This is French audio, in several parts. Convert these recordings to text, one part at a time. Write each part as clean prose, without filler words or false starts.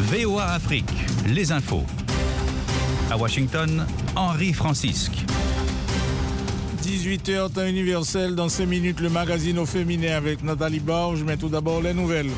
VOA Afrique, les infos. À Washington, Henri Francisque. 18h, temps universel. Dans 5 minutes, le magazine au féminin avec Nathalie Borges. Mais tout d'abord, les nouvelles.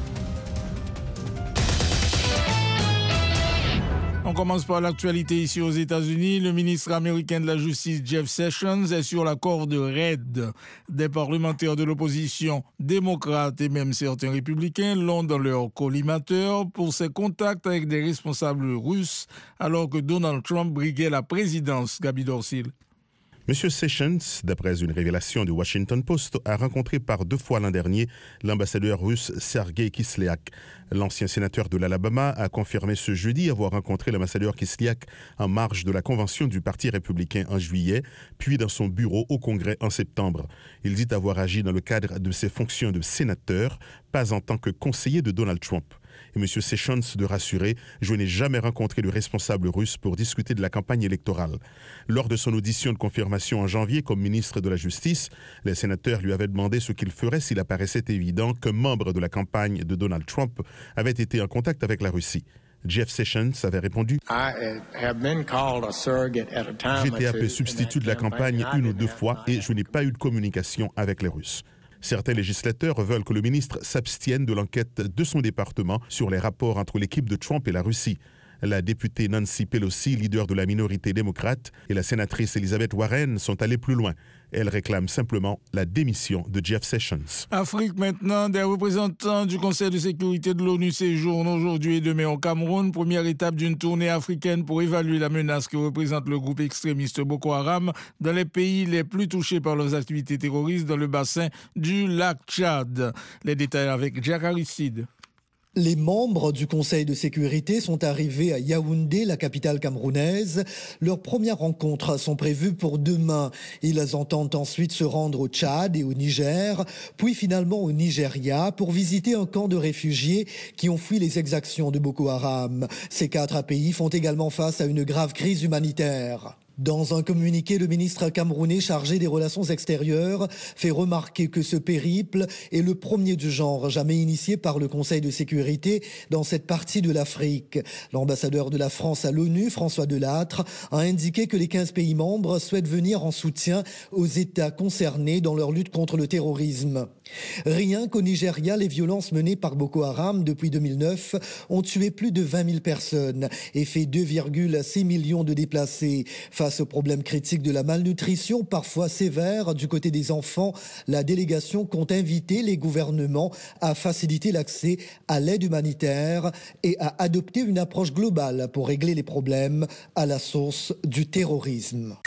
On commence par l'actualité ici aux États-Unis. Le ministre américain de la Justice, Jeff Sessions, est sur la corde raide. Des parlementaires de l'opposition, démocrates et même certains républicains l'ont dans leur collimateur pour ses contacts avec des responsables russes alors que Donald Trump briguait la présidence. Gabi Dorsil. M. Sessions, d'après une révélation du Washington Post, a rencontré par 2 fois l'an dernier l'ambassadeur russe Sergei Kislyak. L'ancien sénateur de l'Alabama a confirmé ce jeudi avoir rencontré l'ambassadeur Kislyak en marge de la convention du Parti républicain en juillet, puis dans son bureau au Congrès en septembre. Il dit avoir agi dans le cadre de ses fonctions de sénateur, pas en tant que conseiller de Donald Trump. Et M. Sessions de rassurer, je n'ai jamais rencontré le responsable russe pour discuter de la campagne électorale. Lors de son audition de confirmation en janvier comme ministre de la Justice, les sénateurs lui avaient demandé ce qu'il ferait s'il apparaissait évident qu'un membre de la campagne de Donald Trump avait été en contact avec la Russie. Jeff Sessions avait répondu « J'ai été appelé substitut de la campagne 1 ou 2 fois et je n'ai pas eu de communication avec les Russes. » Certains législateurs veulent que le ministre s'abstienne de l'enquête de son département sur les rapports entre l'équipe de Trump et la Russie. La députée Nancy Pelosi, leader de la minorité démocrate, et la sénatrice Elizabeth Warren sont allées plus loin. Elles réclament simplement la démission de Jeff Sessions. Afrique maintenant, des représentants du Conseil de sécurité de l'ONU séjournent aujourd'hui et demain au Cameroun, première étape d'une tournée africaine pour évaluer la menace que représente le groupe extrémiste Boko Haram dans les pays les plus touchés par leurs activités terroristes dans le bassin du lac Tchad. Les détails avec Jack Aristide. Les membres du Conseil de sécurité sont arrivés à Yaoundé, la capitale camerounaise. Leurs premières rencontres sont prévues pour demain. Ils entendent ensuite se rendre au Tchad et au Niger, puis finalement au Nigeria pour visiter un camp de réfugiés qui ont fui les exactions de Boko Haram. Ces 4 pays font également face à une grave crise humanitaire. Dans un communiqué, le ministre camerounais chargé des relations extérieures fait remarquer que ce périple est le premier du genre jamais initié par le Conseil de sécurité dans cette partie de l'Afrique. L'ambassadeur de la France à l'ONU, François Delattre, a indiqué que les 15 pays membres souhaitent venir en soutien aux États concernés dans leur lutte contre le terrorisme. Rien qu'au Nigeria, les violences menées par Boko Haram depuis 2009 ont tué plus de 20 000 personnes et fait 2,6 millions de déplacés. Face au problème critique de la malnutrition, parfois sévère du côté des enfants, la délégation compte inviter les gouvernements à faciliter l'accès à l'aide humanitaire et à adopter une approche globale pour régler les problèmes à la source du terrorisme.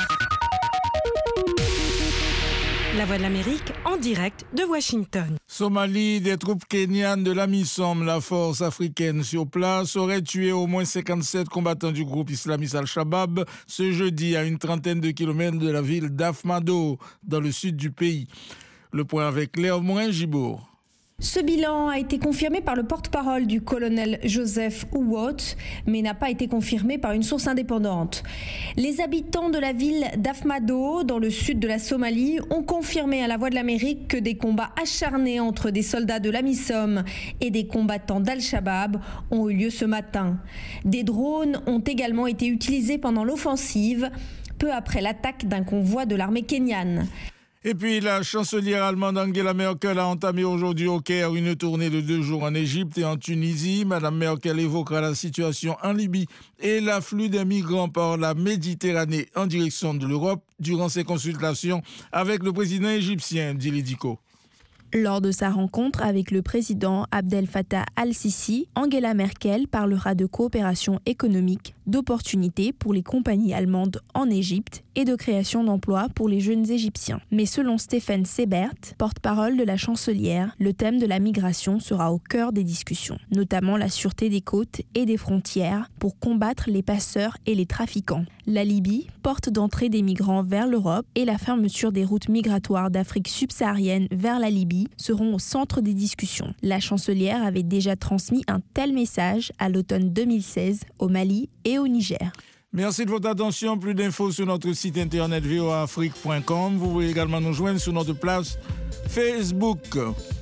La Voix de l'Amérique en direct de Washington. Somalie, des troupes kenyanes de l'AMISOM, la force africaine sur place, auraient tué au moins 57 combattants du groupe islamiste Al-Shabaab ce jeudi à une trentaine de kilomètres de la ville d'Afmado, dans le sud du pays. Le point avec Léo Morin-Gibourg. Ce bilan a été confirmé par le porte-parole du colonel Joseph Ouot, mais n'a pas été confirmé par une source indépendante. Les habitants de la ville d'Afmado, dans le sud de la Somalie, ont confirmé à la Voix de l'Amérique que des combats acharnés entre des soldats de l'AMISOM et des combattants d'Al-Shabaab ont eu lieu ce matin. Des drones ont également été utilisés pendant l'offensive, peu après l'attaque d'un convoi de l'armée kenyane. Et puis, la chancelière allemande Angela Merkel a entamé aujourd'hui au Caire une tournée de 2 jours en Égypte et en Tunisie. Madame Merkel évoquera la situation en Libye et l'afflux des migrants par la Méditerranée en direction de l'Europe durant ses consultations avec le président égyptien Dili Diko. Lors de sa rencontre avec le président Abdel Fattah al-Sisi, Angela Merkel parlera de coopération économique, d'opportunités pour les compagnies allemandes en Égypte et de création d'emplois pour les jeunes Égyptiens. Mais selon Steffen Seibert, porte-parole de la chancelière, le thème de la migration sera au cœur des discussions, notamment la sûreté des côtes et des frontières pour combattre les passeurs et les trafiquants. La Libye, porte d'entrée des migrants vers l'Europe, et la fermeture des routes migratoires d'Afrique subsaharienne vers la Libye seront au centre des discussions. La chancelière avait déjà transmis un tel message à l'automne 2016 au Mali et au Niger. Merci de votre attention. Plus d'infos sur notre site internet voaafrique.com. Vous pouvez également nous joindre sur notre page Facebook.